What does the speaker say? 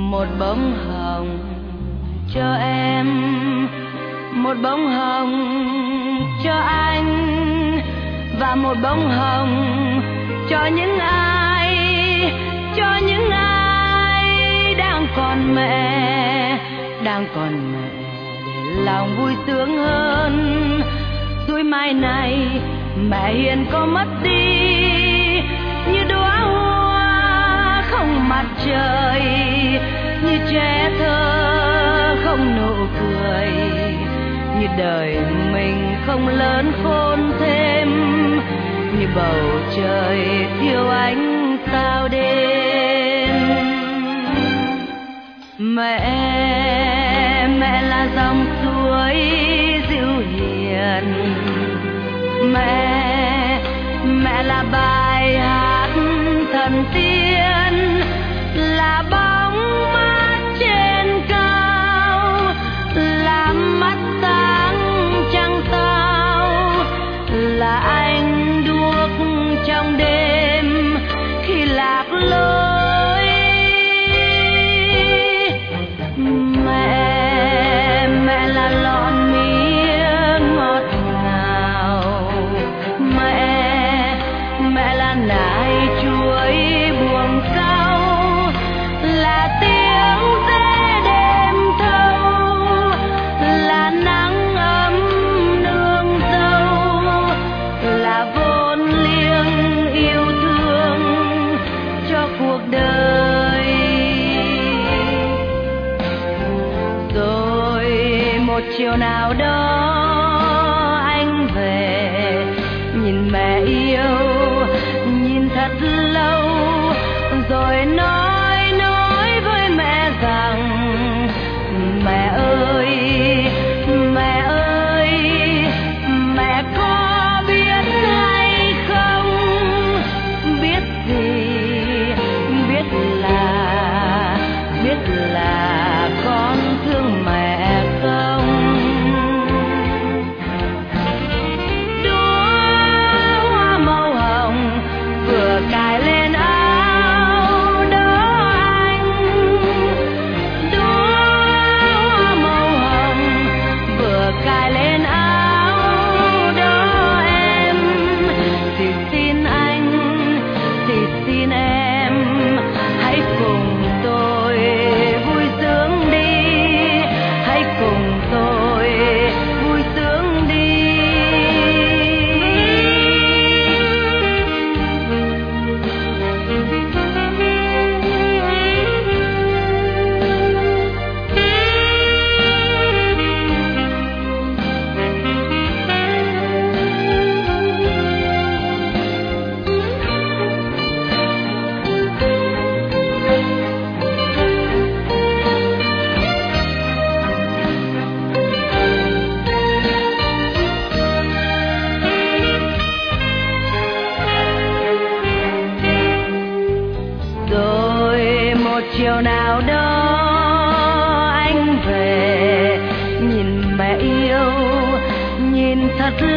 Một bông hồng cho em, một bông hồng cho anh, và một bông hồng cho những ai đang còn mẹ để lòng vui sướng hơn. Rồi mai này mẹ hiền có mất đi như đóa hoa không mặt trời, như trẻ thơ không nụ cười, như đời mình không lớn khôn thêm, như bầu trời thiếu ánh sao đêm. Mẹ là dòng suối dịu hiền, mẹ là bài hát thần tiên, là bóng mát trên cao, là mắt sáng trăng sao, là ánh đuốc trong đêm khi lạc lối. Mẹ là lọn mía ngọt ngào, mẹ là nải chuối buồng sau, là tiếng dê đêm thâu, là nắng ấm nương dâu, là vốn liêng yêu thương cho cuộc đời. Rồi một chiều nào đó anh về, nhìn mẹ yêu, nhìn thật lâu, rồi nói với mẹ rằng mẹ ơi, mẹ có biết hay không, biết gì, biết là con thương mẹ không. Đóa hoa màu hồng vừa cài lên áo đó anh, đóa hoa màu hồng vừa cài lên áo đó em, thì xin anh, thì xin em, hãy cùng tôi vui sướng đi, hãy cùng tôi vui sướng đi. Rồi một chiều nào đó anh về, nhìn mẹ yêu, nhìn thật